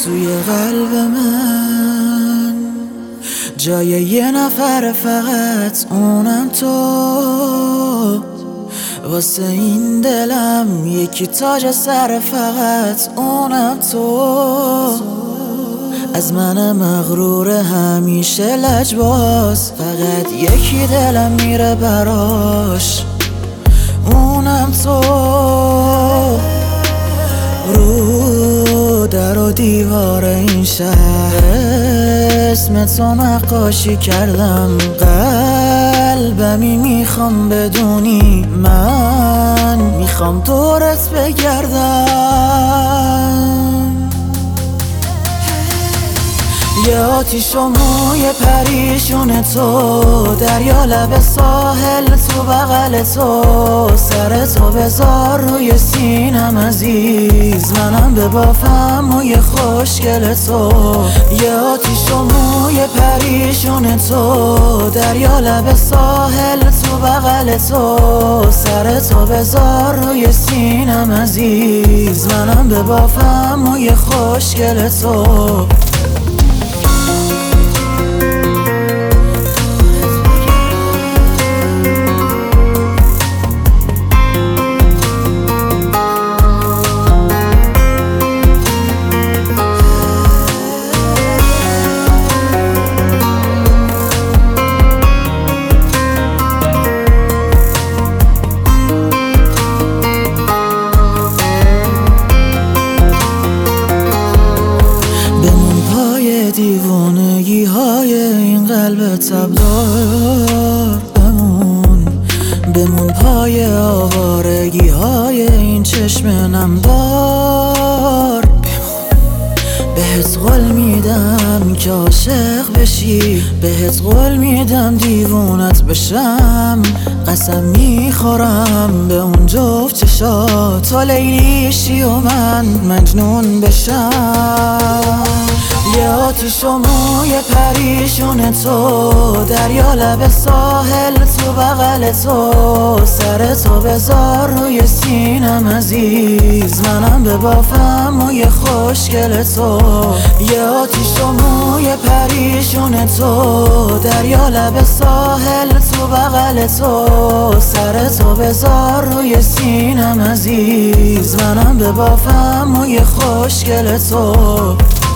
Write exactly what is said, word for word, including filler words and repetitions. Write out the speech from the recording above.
توی قلب من جای یه نفر، فقط اونم تو. واسه این دلم یکی تاج سر، فقط اونم تو. از من مغرور همیشه لجباز، فقط یکی دلم میره براش، اونم تو. رو در و دیوار این شهر اسم تو نقاشی کردم، قلبمی میخوام بدونی من میخوام دورت بگردم. یه آتیش و موی پریشون تو، دریا لب ساحل تو بغل تو. سر تو بذار روی سینم عزیز، منم به بافم موی خوشگل تو. یه آتیش و موی پریشون تو، دریا لب ساحل تو بغل تو. سر تو بذار روی سینم عزیز، منم به بافم موی خوشگل تو. دیوانگی های این قلب تبدار، بمون بمون پای آوارگی های این چشم نمدار. بهت قول میدم که عاشق بشی، بهت قول میدم دیوونت بشم. قسم میخورم به اون جفت چشات، تو لیلیشی و من مجنون بشم. یه آتیش و موی پریشون تو، دریا لب ساحل تو بغل تو. سر تو بذار روی سینم عزیز، منم به بافم موی خوشگل تو. یه آتیش و موی پریشون تو، دریا لب ساحل تو بغل تو. سر تو بذار روی سینم عزیز، منم به بافم موی خوشگل تو.